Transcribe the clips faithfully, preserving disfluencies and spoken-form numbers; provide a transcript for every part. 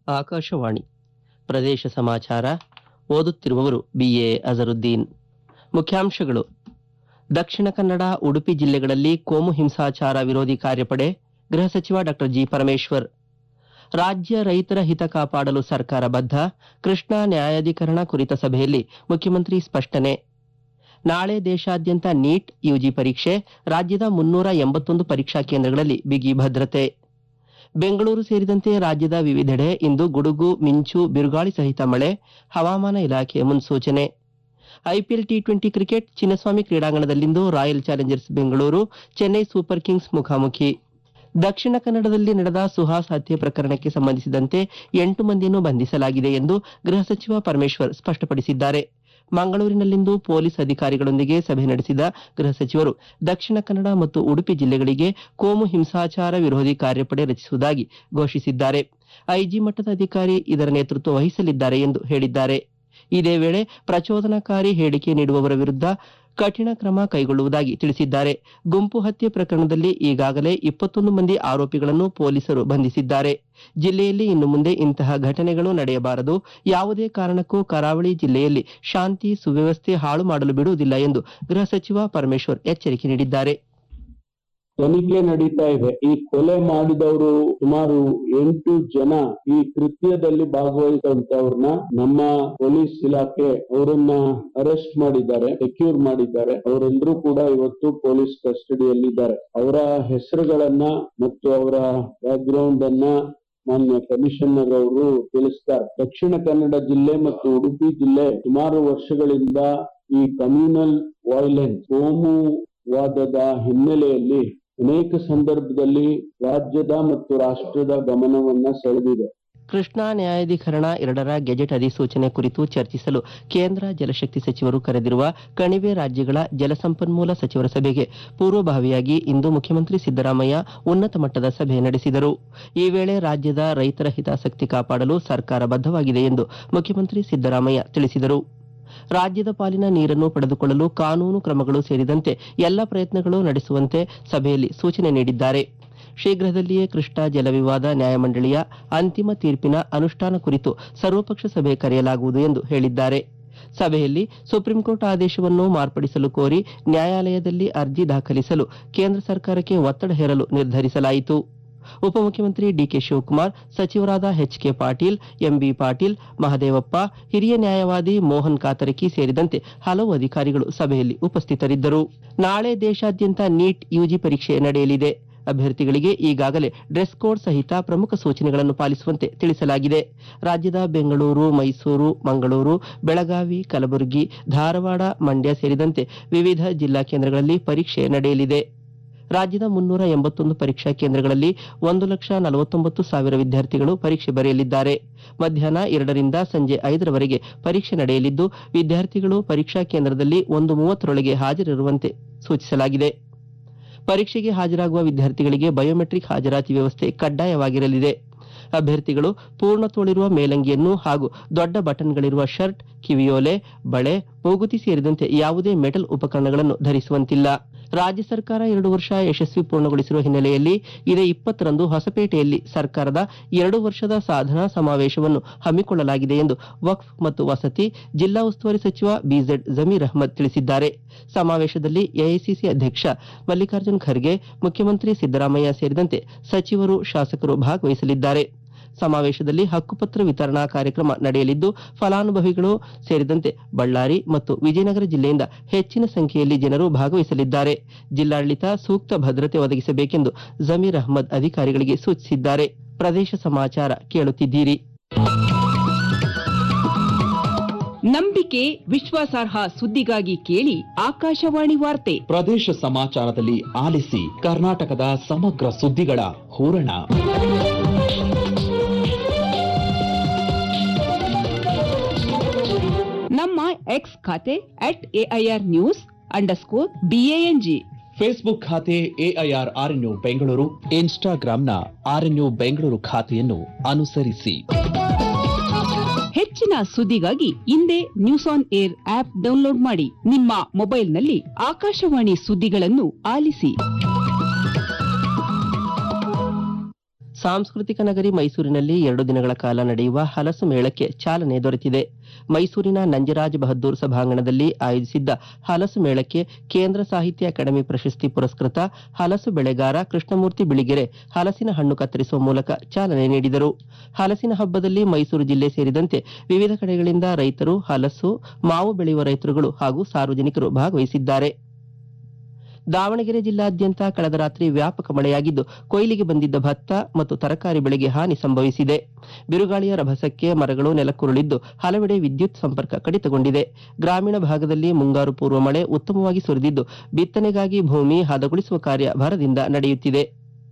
ಆಕಾಶವಾಣಿ ಪ್ರದೇಶ ಸಮಾಚಾರ ಓದುತ್ತಿರುವವರು ಬಿಎ ಅಜರುದ್ದೀನ್. ಮುಖ್ಯಾಂಶಗಳು: ದಕ್ಷಿಣ ಕನ್ನಡ, ಉಡುಪಿ ಜಿಲ್ಲೆಗಳಲ್ಲಿ ಕೋಮು ಹಿಂಸಾಚಾರ ವಿರೋಧಿ ಕಾರ್ಯಪಡೆ, ಗೃಹ ಸಚಿವ ಡಾ ಜಿ ಪರಮೇಶ್ವರ್. ರಾಜ್ಯ ರೈತರ ಹಿತ ಕಾಪಾಡಲು ಸರ್ಕಾರ ಬದ್ಧ, ಕೃಷ್ಣಾ ನ್ಯಾಯಾಧಿಕರಣ ಕುರಿತ ಸಭೆಯಲ್ಲಿ ಮುಖ್ಯಮಂತ್ರಿ ಸ್ಪಷ್ಟನೆ. ನಾಳೆ ದೇಶಾದ್ಯಂತ ನೀಟ್ ಯುಜಿ ಪರೀಕ್ಷೆ, ರಾಜ್ಯದ ಮುನ್ನೂರ ಎಂಬತ್ತೊಂದು ಪರೀಕ್ಷಾ ಕೇಂದ್ರಗಳಲ್ಲಿ ಬಿಗಿ ಭದ್ರತೆ. ಬೆಂಗಳೂರು ಸೇರಿದಂತೆ ರಾಜ್ಯದ ವಿವಿಧೆಡೆ ಇಂದು ಗುಡುಗು, ಮಿಂಚು, ಬಿರುಗಾಳಿ ಸಹಿತ ಮಳೆ, ಹವಾಮಾನ ಇಲಾಖೆ ಮುನ್ಸೂಚನೆ. IPL T twenty cricket Chinnaswamy ಕ್ರೀಡಾಂಗಣದಲ್ಲಿಂದು Royal Challengers Bengaluru, Chennai Super Kings ಮುಖಾಮುಖಿ. ದಕ್ಷಿಣ ಕನ್ನಡದಲ್ಲಿ ನಡೆದ ಸುಹಾಸ್ ಹತ್ಯೆ ಪ್ರಕರಣಕ್ಕೆ ಸಂಬಂಧಿಸಿದಂತೆ ಎಂಟು ಮಂದಿಯನ್ನು ಬಂಧಿಸಲಾಗಿದೆ ಎಂದು ಗೃಹ ಸಚಿವ ಪರಮೇಶ್ವರ್ ಸ್ಪಷ್ಟಪಡಿಸಿದ್ದಾರೆ. ಮಂಗಳೂರಿನಲ್ಲಿಂದು ಪೊಲೀಸ್ ಅಧಿಕಾರಿಗಳೊಂದಿಗೆ ಸಭೆ ನಡೆಸಿದ ಗೃಹ ಸಚಿವರು ದಕ್ಷಿಣ ಕನ್ನಡ ಮತ್ತು ಉಡುಪಿ ಜಿಲ್ಲೆಗಳಿಗೆ ಕೋಮು ಹಿಂಸಾಚಾರ ವಿರೋಧಿ ಕಾರ್ಯಪಡೆ ರಚಿಸುವುದಾಗಿ ಘೋಷಿಸಿದ್ದಾರೆ. ಐಜಿ ಮಟ್ಟದ ಅಧಿಕಾರಿ ಇದರ ನೇತೃತ್ವ ವಹಿಸಲಿದ್ದಾರೆ ಎಂದು ಹೇಳಿದ್ದಾರೆ. ಇದೇ ವೇಳೆ ಪ್ರಚೋದನಾಕಾರಿ ಹೇಳಿಕೆ ನೀಡುವವರ ವಿರುದ್ಧ ಕಠಿಣ ಕ್ರಮ ಕೈಗೊಳ್ಳುವುದಾಗಿ ತಿಳಿಸಿದ್ದಾರೆ. ಗುಂಪು ಹತ್ಯೆ ಪ್ರಕರಣದಲ್ಲಿ ಈಗಾಗಲೇ ಇಪ್ಪತ್ತೊಂದು ಮಂದಿ ಆರೋಪಿಗಳನ್ನು ಪೊಲೀಸರು ಬಂಧಿಸಿದ್ದಾರೆ. ಜಿಲ್ಲೆಯಲ್ಲಿ ಇನ್ನು ಮುಂದೆ ಇಂತಹ ಘಟನೆಗಳು ನಡೆಯಬಾರದು, ಯಾವುದೇ ಕಾರಣಕ್ಕೂ ಕರಾವಳಿ ಜಿಲ್ಲೆಯಲ್ಲಿ ಶಾಂತಿ ಸುವ್ಯವಸ್ಥೆ ಹಾಳು ಮಾಡಲು ಬಿಡುವುದಿಲ್ಲ ಎಂದು ಗೃಹ ಸಚಿವ ಪರಮೇಶ್ವರ್ ಎಚ್ಚರಿಕೆ ನೀಡಿದ್ದಾರೆ. ತನಿಖೆ ನಡೀತಾ ಇದೆ. ಈ ಕೊಲೆ ಮಾಡಿದವರು ಸುಮಾರು ಎಂಟು ಜನ ಈ ಕೃತ್ಯದಲ್ಲಿ ಭಾಗವಹಿಸಿದಂತವ್ರನ್ನ ನಮ್ಮ ಪೊಲೀಸ್ ಇಲಾಖೆ ಅವರನ್ನ ಅರೆಸ್ಟ್ ಮಾಡಿದ್ದಾರೆ, ಸೆಕ್ಯೂರ್ ಮಾಡಿದ್ದಾರೆ. ಅವರೆಲ್ಲರೂ ಕೂಡ ಇವತ್ತು ಪೊಲೀಸ್ ಕಸ್ಟಡಿಯಲ್ಲಿದ್ದಾರೆ. ಅವರ ಹೆಸರುಗಳನ್ನ ಮತ್ತು ಅವರ ಬ್ಯಾಕ್ ಗ್ರೌಂಡ್ ಅನ್ನ ಮಾನ್ಯ ಕಮಿಷನರ್ ಅವರು ತಿಳಿಸ್ತಾರೆ. ದಕ್ಷಿಣ ಕನ್ನಡ ಜಿಲ್ಲೆ ಮತ್ತು ಉಡುಪಿ ಜಿಲ್ಲೆ ಸುಮಾರು ವರ್ಷಗಳಿಂದ ಈ ಕಮ್ಯುನಲ್ ವೈಲೆನ್ಸ್, ಕೋಮುವಾದದ ಹಿನ್ನೆಲೆಯಲ್ಲಿ ಅನೇಕ ಸಂದರ್ಭದಲ್ಲಿ ರಾಜ್ಯದ ಮತ್ತು ರಾಷ್ಟ್ರದ ಗಮನವನ್ನ ಸೆಳೆದಿದೆ. ಕೃಷ್ಣಾ ನ್ಯಾಯಾಧಿಕರಣ ಎರಡರ ಗೆಜೆಟ್ ಅಧಿಸೂಚನೆ ಕುರಿತು ಚರ್ಚಿಸಲು ಕೇಂದ್ರ ಜಲಶಕ್ತಿ ಸಚಿವರು ಕರೆದಿರುವ ಕಣಿವೆ ರಾಜ್ಯಗಳ ಜಲಸಂಪನ್ಮೂಲ ಸಚಿವರ ಸಭೆಗೆ ಪೂರ್ವಭಾವಿಯಾಗಿ ಇಂದು ಮುಖ್ಯಮಂತ್ರಿ ಸಿದ್ದರಾಮಯ್ಯ ಉನ್ನತ ಮಟ್ಟದ ಸಭೆ ನಡೆಸಿದರು. ಈ ವೇಳೆ ರಾಜ್ಯದ ರೈತರ ಹಿತಾಸಕ್ತಿ ಕಾಪಾಡಲು ಸರ್ಕಾರ ಬದ್ಧವಾಗಿದೆ ಎಂದು ಮುಖ್ಯಮಂತ್ರಿ ಸಿದ್ದರಾಮಯ್ಯ ತಿಳಿಸಿದರು. ರಾಜ್ಯದ ಪಾಲಿನ ನೀರನ್ನು ಪಡೆದುಕೊಳ್ಳಲು ಕಾನೂನು ಕ್ರಮಗಳು ಸೇರಿದಂತೆ ಎಲ್ಲ ಪ್ರಯತ್ನಗಳು ನಡೆಸುವಂತೆ ಸಭೆಯಲ್ಲಿ ಸೂಚನೆ ನೀಡಿದ್ದಾರೆ. ಶೀಘ್ರದಲ್ಲಿಯೇ ಕೃಷ್ಣಾ ಜಲವಿವಾದ ನ್ಯಾಯಮಂಡಳಿಯ ಅಂತಿಮ ತೀರ್ಪಿನ ಅನುಷ್ಠಾನ ಕುರಿತು ಸರ್ವಪಕ್ಷ ಸಭೆ ಕರೆಯಲಾಗುವುದು ಎಂದು ಹೇಳಿದ್ದಾರೆ. ಸಭೆಯಲ್ಲಿ ಸುಪ್ರೀಂಕೋರ್ಟ್ ಆದೇಶವನ್ನು ಮಾರ್ಪಡಿಸಲು ಕೋರಿ ನ್ಯಾಯಾಲಯದಲ್ಲಿ ಅರ್ಜಿ ದಾಖಲಿಸಲು ಕೇಂದ್ರ ಸರ್ಕಾರಕ್ಕೆ ಒತ್ತಡ ಹೇರಲು ನಿರ್ಧರಿಸಲಾಯಿತು. ಉಪಮುಖ್ಯಮಂತ್ರಿ ಡಿಕೆ ಶಿವಕುಮಾರ್, ಸಚಿವರಾದ H K Patil, MB Patil, Mahadevappa, ಹಿರಿಯ ನ್ಯಾಯವಾದಿ ಮೋಹನ್ ಕಾತರಕಿ ಸೇರಿದಂತೆ ಹಲವು ಅಧಿಕಾರಿಗಳು ಸಭೆಯಲ್ಲಿ ಉಪಸ್ಥಿತರಿದ್ದರು. ನಾಳೆ ದೇಶಾದ್ಯಂತ ನೀಟ್ ಯುಜಿ ಪರೀಕ್ಷೆ ನಡೆಯಲಿದೆ. ಅಭ್ಯರ್ಥಿಗಳಿಗೆ ಈಗಾಗಲೇ ಡ್ರೆಸ್ ಕೋಡ್ ಸಹಿತ ಪ್ರಮುಖ ಸೂಚನೆಗಳನ್ನು ಪಾಲಿಸುವಂತೆ ತಿಳಿಸಲಾಗಿದೆ. ರಾಜ್ಯದ ಬೆಂಗಳೂರು, ಮೈಸೂರು, ಮಂಗಳೂರು, ಬೆಳಗಾವಿ, ಕಲಬುರಗಿ, ಧಾರವಾಡ, ಮಂಡ್ಯ ಸೇರಿದಂತೆ ವಿವಿಧ ಜಿಲ್ಲಾ ಕೇಂದ್ರಗಳಲ್ಲಿ ಪರೀಕ್ಷೆ ನಡೆಯಲಿದೆ. ರಾಜ್ಯದ ಮುನ್ನೂರ ಎಂಬತ್ತೊಂದು ಪರೀಕ್ಷಾ ಕೇಂದ್ರಗಳಲ್ಲಿ ಒಂದು ಲಕ್ಷ ನಲವತ್ತೊಂಬತ್ತು ಸಾವಿರ ವಿದ್ಯಾರ್ಥಿಗಳು ಪರೀಕ್ಷೆ ಬರೆಯಲಿದ್ದಾರೆ. ಮಧ್ಯಾಹ್ನ ಎರಡರಿಂದ ಸಂಜೆ ಐದರವರೆಗೆ ಪರೀಕ್ಷೆ ನಡೆಯಲಿದ್ದು, ವಿದ್ಯಾರ್ಥಿಗಳು ಪರೀಕ್ಷಾ ಕೇಂದ್ರದಲ್ಲಿ ಒಂದು ಮೂವತ್ತರೊಳಗೆ ಹಾಜರಿರುವಂತೆ ಸೂಚಿಸಲಾಗಿದೆ. ಪರೀಕ್ಷೆಗೆ ಹಾಜರಾಗುವ ವಿದ್ಯಾರ್ಥಿಗಳಿಗೆ ಬಯೋಮೆಟ್ರಿಕ್ ಹಾಜರಾತಿ ವ್ಯವಸ್ಥೆ ಕಡ್ಡಾಯವಾಗಿರಲಿದೆ. ಅಭ್ಯರ್ಥಿಗಳು ಪೂರ್ಣ ತೋಳಿರುವ ಮೇಲಂಗಿಯನ್ನು ಹಾಗೂ ದೊಡ್ಡ ಬಟನ್ಗಳಿರುವ ಶರ್ಟ್, ಕಿವಿಯೋಲೆ, ಬಳೆ, ಮೂಗುತಿ ಸೇರಿದಂತೆ ಯಾವುದೇ ಮೆಟಲ್ ಉಪಕರಣಗಳನ್ನು ಧರಿಸುವಂತಿಲ್ಲ. ರಾಜ್ಯ ಸರ್ಕಾರ ಎರಡು ವರ್ಷ ಯಶಸ್ವಿ ಪೂರ್ಣಗೊಳಿಸಿರುವ ಹಿನ್ನೆಲೆಯಲ್ಲಿ ಇದೇ ಇಪ್ಪತ್ತರಂದು ಹೊಸಪೇಟೆಯಲ್ಲಿ ಸರ್ಕಾರದ ಎರಡು ವರ್ಷದ ಸಾಧನಾ ಸಮಾವೇಶವನ್ನು ಹಮ್ಮಿಕೊಳ್ಳಲಾಗಿದೆ ಎಂದು ವಕ್ಫ್ ಮತ್ತು ವಸತಿ ಜಿಲ್ಲಾ ಉಸ್ತುವಾರಿ ಸಚಿವ ಬಿಜೆಡ್ ಜಮೀರ್ ಅಹ್ಮದ್ ತಿಳಿಸಿದ್ದಾರೆ. ಸಮಾವೇಶದಲ್ಲಿ ಎಐಸಿಸಿ ಅಧ್ಯಕ್ಷ ಮಲ್ಲಿಕಾರ್ಜುನ್ ಖರ್ಗೆ, ಮುಖ್ಯಮಂತ್ರಿ ಸಿದ್ದರಾಮಯ್ಯ ಸೇರಿದಂತೆ ಸಚಿವರು, ಶಾಸಕರು ಭಾಗವಹಿಸಲಿದ್ದಾರೆ. ಸಮಾವೇಶದಲ್ಲಿ ಹಕ್ಕುಪತ್ರ ವಿತರಣಾ ಕಾರ್ಯಕ್ರಮ ನಡೆಯಲಿದ್ದು, ಫಲಾನುಭವಿಗಳು ಸೇರಿದಂತೆ ಬಳ್ಳಾರಿ ಮತ್ತು ವಿಜಯನಗರ ಜಿಲ್ಲೆಯಿಂದ ಹೆಚ್ಚಿನ ಸಂಖ್ಯೆಯಲ್ಲಿ ಜನರು ಭಾಗವಹಿಸಲಿದ್ದಾರೆ. ಜಿಲ್ಲಾಡಳಿತ ಸೂಕ್ತ ಭದ್ರತೆ ಒದಗಿಸಬೇಕೆಂದು ಜಮೀರ್ ಅಹ್ಮದ್ ಅಧಿಕಾರಿಗಳಿಗೆ ಸೂಚಿಸಿದ್ದಾರೆ. ಪ್ರದೇಶ ಸಮಾಚಾರ ಕೇಳುತ್ತಿದ್ದೀರಿ. ನಂಬಿಕೆ, ವಿಶ್ವಾಸಾರ್ಹ ಸುದ್ದಿಗಾಗಿ ಕೇಳಿ ಆಕಾಶವಾಣಿ ವಾರ್ತೆ. ಪ್ರದೇಶ ಸಮಾಚಾರದಲ್ಲಿ ಆಲಿಸಿ ಕರ್ನಾಟಕದ ಸಮಗ್ರ ಸುದ್ದಿಗಳ ಹೂರಣ. ನಮ್ಮ ಎಕ್ಸ್ ಖಾತೆ at AIR news underscore BANG, Facebook ಖಾತೆ ಎಐಆರ್ ಆರ್ಎನ್ಯು ಬೆಂಗಳೂರು, ಇನ್ಸ್ಟಾಗ್ರಾಂನ ಆರ್ಎನ್ಯು ಬೆಂಗಳೂರು ಖಾತೆಯನ್ನು ಅನುಸರಿಸಿ. ಹೆಚ್ಚಿನ ಸುದ್ದಿಗಾಗಿ ಇಂದೇ news on air app download ಮಾಡಿ. ನಿಮ್ಮ ಮೊಬೈಲ್ನಲ್ಲಿ ಆಕಾಶವಾಣಿ ಸುದ್ದಿಗಳನ್ನು ಆಲಿಸಿ. ಸಾಂಸ್ಕೃತಿಕ ನಗರಿ ಮೈಸೂರಿನಲ್ಲಿ ಎರಡು ದಿನಗಳ ಕಾಲ ನಡೆಯುವ ಹಲಸು ಮೇಳಕ್ಕೆ ಚಾಲನೆ ದೊರೆತಿದೆ. ಮೈಸೂರಿನ ನಂಜರಾಜ್ ಬಹದ್ದೂರ್ ಸಭಾಂಗಣದಲ್ಲಿ ಆಯೋಜಿಸಿದ್ದ ಹಲಸು ಮೇಳಕ್ಕೆ ಕೇಂದ್ರ ಸಾಹಿತ್ಯ ಅಕಾಡೆಮಿ ಪ್ರಶಸ್ತಿ ಪುರಸ್ಕೃತ ಹಲಸು ಬೆಳೆಗಾರ ಕೃಷ್ಣಮೂರ್ತಿ ಬಿಳಿಗೆರೆ ಹಲಸಿನ ಹಣ್ಣು ಕತ್ತರಿಸುವ ಮೂಲಕ ಚಾಲನೆ ನೀಡಿದರು. ಹಲಸಿನ ಹಬ್ಬದಲ್ಲಿ ಮೈಸೂರು ಜಿಲ್ಲೆ ಸೇರಿದಂತೆ ವಿವಿಧ ಕಡೆಗಳಿಂದ ರೈತರು, ಹಲಸು, ಮಾವು ಬೆಳೆಯುವ ರೈತರುಗಳು ಹಾಗೂ ಸಾರ್ವಜನಿಕರು ಭಾಗವಹಿಸಿದ್ದಾರೆ. ದಾವಣಗೆರೆ ಜಿಲ್ಲಾದ್ಯಂತ ಕಳೆದ ರಾತ್ರಿ ವ್ಯಾಪಕ ಮಳೆಯಾಗಿದ್ದು ಕೊಯ್ಲಿಗೆ ಬಂದಿದ್ದ ಭತ್ತ ಮತ್ತು ತರಕಾರಿ ಬೆಳೆಗೆ ಹಾನಿ ಸಂಭವಿಸಿದೆ. ಬಿರುಗಾಳಿಯ ರಭಸಕ್ಕೆ ಮರಗಳು ನೆಲಕ್ಕುರುಳಿದ್ದು ಹಲವೆಡೆ ವಿದ್ಯುತ್ ಸಂಪರ್ಕ ಕಡಿತಗೊಂಡಿದೆ. ಗ್ರಾಮೀಣ ಭಾಗದಲ್ಲಿ ಮುಂಗಾರು ಪೂರ್ವ ಮಳೆ ಉತ್ತಮವಾಗಿ ಸುರಿದಿದ್ದು ಬಿತ್ತನೆಗಾಗಿ ಭೂಮಿ ಹದಗೊಳಿಸುವ ಕಾರ್ಯ ಭರದಿಂದ ನಡೆಯುತ್ತಿದೆ.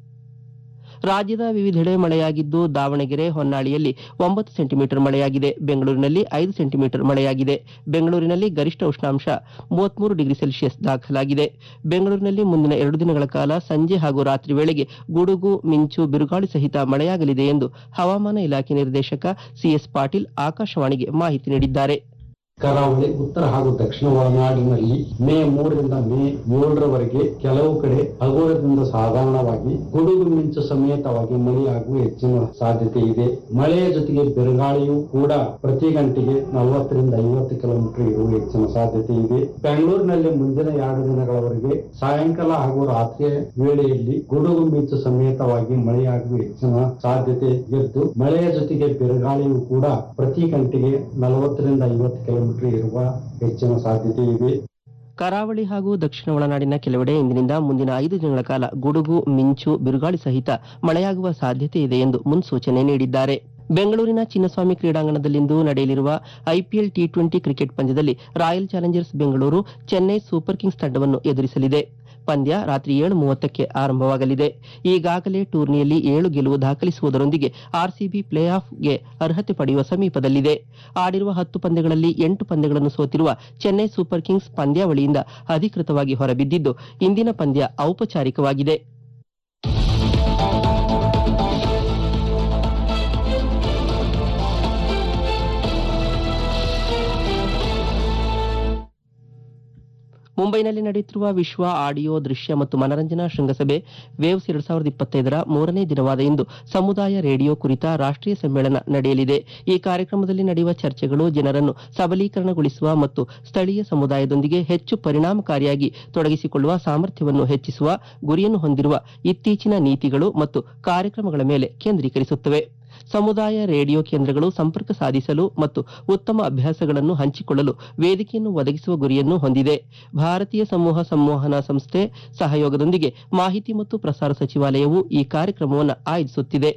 ರಾಜ್ಯದ ವಿವಿಧೆಡೆ ಮಳೆಯಾಗಿದ್ದು ದಾವಣಗೆರೆ, ಹೊನ್ನಾಳಿಯಲ್ಲಿ ಒಂಬತ್ತು ಸೆಂಟಿಮೀಟರ್ ಮಳೆಯಾಗಿದೆ. ಬೆಂಗಳೂರಿನಲ್ಲಿ ಐದು ಸೆಂಟಿಮೀಟರ್ ಮಳೆಯಾಗಿದೆ. ಬೆಂಗಳೂರಿನಲ್ಲಿ ಗರಿಷ್ಠ ಉಷ್ಣಾಂಶ ಮೂವತ್ಮೂರು ಡಿಗ್ರಿ ಸೆಲ್ಸಿಯಸ್ ದಾಖಲಾಗಿದೆ. ಬೆಂಗಳೂರಿನಲ್ಲಿ ಮುಂದಿನ ಎರಡು ದಿನಗಳ ಕಾಲ ಸಂಜೆ ಹಾಗೂ ರಾತ್ರಿ ವೇಳೆಗೆ ಗುಡುಗು, ಮಿಂಚು, ಬಿರುಗಾಳಿ ಸಹಿತ ಮಳೆಯಾಗಲಿದೆ ಎಂದು ಹವಾಮಾನ ಇಲಾಖೆ ನಿರ್ದೇಶಕ ಸಿಎಸ್ ಪಾಟೀಲ್ ಆಕಾಶವಾಣಿಗೆ ಮಾಹಿತಿ ನೀಡಿದ್ದಾರೆ. ಕರಾವಳಿ, ಉತ್ತರ ಹಾಗೂ ದಕ್ಷಿಣ ಒಳನಾಡಿನಲ್ಲಿ ಮೇ ಮೂರರಿಂದ ಮೇ ಏಳರವರೆಗೆ ಕೆಲವು ಕಡೆ ಹಗುರದಿಂದ ಸಾಧಾರಣವಾಗಿ ಗುಡುಗು ಮಿಂಚು ಸಮೇತವಾಗಿ ಮಳೆಯಾಗುವ ಹೆಚ್ಚಿನ ಸಾಧ್ಯತೆ ಇದೆ. ಮಳೆಯ ಜೊತೆಗೆ ಬಿರುಗಾಳಿಯೂ ಕೂಡ ಪ್ರತಿ ಗಂಟೆಗೆ ನಲವತ್ತರಿಂದ ಐವತ್ತು ಕಿಲೋಮೀಟರ್ ಇರುವ ಹೆಚ್ಚಿನ ಸಾಧ್ಯತೆ ಇದೆ. ಬೆಂಗಳೂರಿನಲ್ಲಿ ಮುಂದಿನ ಎರಡು ದಿನಗಳವರೆಗೆ ಸಾಯಂಕಾಲ ಹಾಗೂ ರಾತ್ರಿಯ ವೇಳೆಯಲ್ಲಿ ಗುಡುಗು ಮಿಂಚು ಸಮೇತವಾಗಿ ಮಳೆಯಾಗುವ ಹೆಚ್ಚಿನ ಸಾಧ್ಯತೆ ಇದ್ದು ಮಳೆಯ ಜೊತೆಗೆ ಬಿರುಗಾಳಿಯೂ ಕೂಡ ಪ್ರತಿ ಗಂಟೆಗೆ ನಲವತ್ತರಿಂದ ಐವತ್ತು ಕಿಲೋಮೀಟರ್ ಇರುವ ಹೆಚ್ಚಿನ ಸಾಧ್ಯತೆ ಇದೆ. ಕರಾವಳಿ ಹಾಗೂ ದಕ್ಷಿಣ ಒಳನಾಡಿನ ಕೆಲವೆಡೆ ಇಂದಿನಿಂದ ಮುಂದಿನ ಐದು ದಿನಗಳ ಕಾಲ ಗುಡುಗು, ಮಿಂಚು, ಬಿರುಗಾಳಿ ಸಹಿತ ಮಳೆಯಾಗುವ ಸಾಧ್ಯತೆ ಇದೆ ಎಂದು ಮುನ್ಸೂಚನೆ ನೀಡಿದ್ದಾರೆ. ಬೆಂಗಳೂರಿನ ಚಿನ್ನಸ್ವಾಮಿ ಕ್ರೀಡಾಂಗಣದಲ್ಲಿಂದು ನಡೆಯಲಿರುವ ಐಪಿಎಲ್ ಟಿ ಟ್ವೆಂಟಿ ಕ್ರಿಕೆಟ್ ಪಂದ್ಯದಲ್ಲಿ Royal Challengers Bengaluru Chennai Super Kings ತಂಡವನ್ನು ಎದುರಿಸಲಿದೆ. ಪಂದ್ಯ ರಾತ್ರಿ ಏಳು ಮೂವತ್ತಕ್ಕೆ ಆರಂಭವಾಗಲಿದೆ. ಈಗಾಗಲೇ ಟೂರ್ನಿಯಲ್ಲಿ ಏಳು ಗೆಲುವು ದಾಖಲಿಸುವುದರೊಂದಿಗೆ ಆರ್ಸಿಬಿ ಪ್ಲೇ ಆಫ್ಗೆ ಅರ್ಹತೆ ಪಡೆಯುವ ಸಮೀಪದಲ್ಲಿದೆ. ಆಡಿರುವ ಹತ್ತು ಪಂದ್ಯಗಳಲ್ಲಿ ಎಂಟು ಪಂದ್ಯಗಳನ್ನು ಸೋತಿರುವ ಚೆನ್ನೈ ಸೂಪರ್ ಕಿಂಗ್ಸ್ ಪಂದ್ಯಾವಳಿಯಿಂದ ಅಧಿಕೃತವಾಗಿ ಹೊರಬಿದ್ದಿದ್ದು ಇಂದಿನ ಪಂದ್ಯ ಔಪಚಾರಿಕವಾಗಿದೆ. ಮುಂಬೈನಲ್ಲಿ ನಡೆಯುತ್ತಿರುವ ವಿಶ್ವ ಆಡಿಯೋ, ದೃಶ್ಯ ಮತ್ತು ಮನರಂಜನಾ ಶೃಂಗಸಭೆ ವೇವ್ಸ್ ಎರಡ್ ಸಾವಿರದ ಇಪ್ಪತ್ತೈದರ ಮೂರನೇ ದಿನವಾದ ಇಂದು ಸಮುದಾಯ ರೇಡಿಯೋ ಕುರಿತ ರಾಷ್ಟ್ರೀಯ ಸಮ್ಮೇಳನ ನಡೆಯಲಿದೆ. ಈ ಕಾರ್ಯಕ್ರಮದಲ್ಲಿ ನಡೆಯುವ ಚರ್ಚೆಗಳು ಜನರನ್ನು ಸಬಲೀಕರಣಗೊಳಿಸುವ ಮತ್ತು ಸ್ಥಳೀಯ ಸಮುದಾಯದೊಂದಿಗೆ ಹೆಚ್ಚು ಪರಿಣಾಮಕಾರಿಯಾಗಿ ತೊಡಗಿಸಿಕೊಳ್ಳುವ ಸಾಮರ್ಥ್ಯವನ್ನು ಹೆಚ್ಚಿಸುವ ಗುರಿಯನ್ನು ಹೊಂದಿರುವ ಇತ್ತೀಚಿನ ನೀತಿಗಳು ಮತ್ತು ಕಾರ್ಯಕ್ರಮಗಳ ಮೇಲೆ ಕೇಂದ್ರೀಕರಿಸುತ್ತವೆ. ಸಮುದಾಯ ರೇಡಿಯೋ ಕೇಂದ್ರಗಳು ಸಂಪರ್ಕ ಸಾಧಿಸಲು ಮತ್ತು ಉತ್ತಮ ಅಭ್ಯಾಸಗಳನ್ನು ಹಂಚಿಕೊಳ್ಳಲು ವೇದಿಕೆಯನ್ನು ಒದಗಿಸುವ ಗುರಿಯನ್ನು ಹೊಂದಿದೆ. ಭಾರತೀಯ ಸಮೂಹ ಸಂವಹನ ಸಂಸ್ಥೆ ಸಹಯೋಗದೊಂದಿಗೆ ಮಾಹಿತಿ ಮತ್ತು ಪ್ರಸಾರ ಸಚಿವಾಲಯವು ಈ ಕಾರ್ಯಕ್ರಮವನ್ನು ಆಯೋಜಿಸುತ್ತಿದೆ.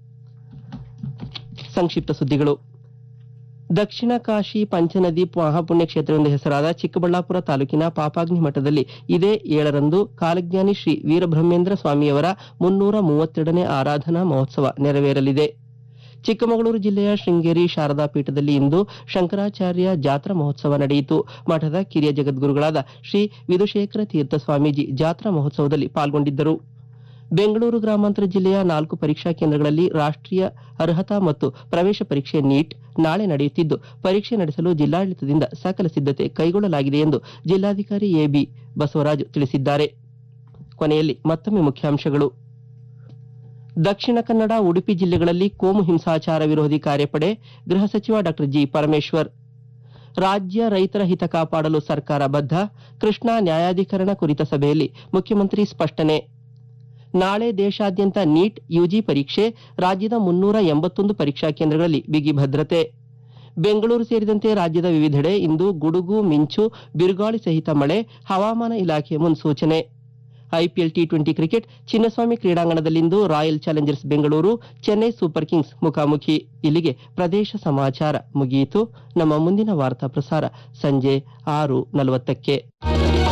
ಸಂಕ್ಷಿಪ್ತ ಸುದ್ದಿಗಳು. ದಕ್ಷಿಣ ಕಾಶಿ ಪಂಚನದಿ ಮಹಾಪುಣ್ಯ ಕ್ಷೇತ್ರವೆಂದು ಹೆಸರಾದ ಚಿಕ್ಕಬಳ್ಳಾಪುರ ತಾಲೂಕಿನ ಪಾಪಾಗ್ನಿ ಮಠದಲ್ಲಿ ಇದೇ ಏಳರಂದು ಕಾಲಜ್ಞಾನಿ ಶ್ರೀ ವೀರಬ್ರಹ್ಮೇಂದ್ರ ಸ್ವಾಮಿಯವರ ಮುನ್ನೂರ ಮೂವತ್ತೆರಡನೇ ಆರಾಧನಾ ಮಹೋತ್ಸವ ನೆರವೇರಲಿದೆ. ಚಿಕ್ಕಮಗಳೂರು ಜಿಲ್ಲೆಯ ಶೃಂಗೇರಿ ಶಾರದಾ ಪೀಠದಲ್ಲಿ ಇಂದು ಶಂಕರಾಚಾರ್ಯ ಜಾತ್ರಾ ಮಹೋತ್ಸವ ನಡೆಯಿತು. ಮಠದ ಕಿರಿಯ ಜಗದ್ಗುರುಗಳಾದ ಶ್ರೀ ವಿಧುಶೇಖರ ತೀರ್ಥ ಸ್ವಾಮೀಜಿ ಜಾತ್ರಾ ಮಹೋತ್ಸವದಲ್ಲಿ ಪಾಲ್ಗೊಂಡಿದ್ದರು. ಬೆಂಗಳೂರು ಗ್ರಾಮಾಂತರ ಜಿಲ್ಲೆಯ ನಾಲ್ಕು ಪರೀಕ್ಷಾ ಕೇಂದ್ರಗಳಲ್ಲಿ ರಾಷ್ಟ್ರೀಯ ಅರ್ಹತಾ ಮತ್ತು ಪ್ರವೇಶ ಪರೀಕ್ಷೆ ನೀಟ್ ನಾಳೆ ನಡೆಯುತ್ತಿದ್ದು ಪರೀಕ್ಷೆ ನಡೆಸಲು ಜಿಲ್ಲಾಡಳಿತದಿಂದ ಸಕಲ ಸಿದ್ಧತೆ ಕೈಗೊಳ್ಳಲಾಗಿದೆ ಎಂದು ಜಿಲ್ಲಾಧಿಕಾರಿ ಎಬಿ ಬಸವರಾಜು ತಿಳಿಸಿದ್ದಾರೆ. ಕೊನೆಯಲ್ಲಿ ಮತ್ತೊಮ್ಮೆ ಮುಖ್ಯಾಂಶಗಳು. ದಕ್ಷಿಣ ಕನ್ನಡ, ಉಡುಪಿ ಜಿಲ್ಲೆಗಳಲ್ಲಿ ಕೋಮು ಹಿಂಸಾಚಾರ ವಿರೋಧಿ ಕಾರ್ಯಪಡೆ, ಗೃಹ ಸಚಿವ ಡಾ ಜಿ ಪರಮೇಶ್ವರ್. ರಾಜ್ಯ ರೈತರ ಹಿತ ಕಾಪಾಡಲು ಸರ್ಕಾರ ಬದ್ಧ, ಕೃಷ್ಣಾ ನ್ಯಾಯಾಧಿಕರಣ ಕುರಿತ ಸಭೆಯಲ್ಲಿ ಮುಖ್ಯಮಂತ್ರಿ ಸ್ಪಷ್ಟನೆ. ನಾಳೆ ದೇಶಾದ್ಯಂತ ನೀಟ್ ಯುಜಿ ಪರೀಕ್ಷೆ, ರಾಜ್ಯದ ಮುನ್ನೂರ ಎಂಬತ್ತೊಂದು ಪರೀಕ್ಷಾ ಕೇಂದ್ರಗಳಲ್ಲಿ ಬಿಗಿ ಭದ್ರತೆ. ಬೆಂಗಳೂರು ಸೇರಿದಂತೆ ರಾಜ್ಯದ ವಿವಿಧೆಡೆ ಇಂದು ಗುಡುಗು, ಮಿಂಚು, ಬಿರುಗಾಳಿ ಸಹಿತ ಮಳೆ, ಹವಾಮಾನ ಇಲಾಖೆ ಮುನ್ಸೂಚನೆ. IPL T twenty cricket Chinnaswamy ಕ್ರೀಡಾಂಗಣದಲ್ಲಿಂದು Royal Challengers Bengaluru Chennai Super Kings ಮುಖಾಮುಖಿ. ಇಲ್ಲಿಗೆ ಪ್ರದೇಶ ಸಮಾಚಾರ ಮುಗಿಯಿತು. ನಮ್ಮ ಮುಂದಿನ ವಾರ್ತಾ ಪ್ರಸಾರ ಸಂಜೆ ಆರು ನಲವತ್ತಕ್ಕೆ.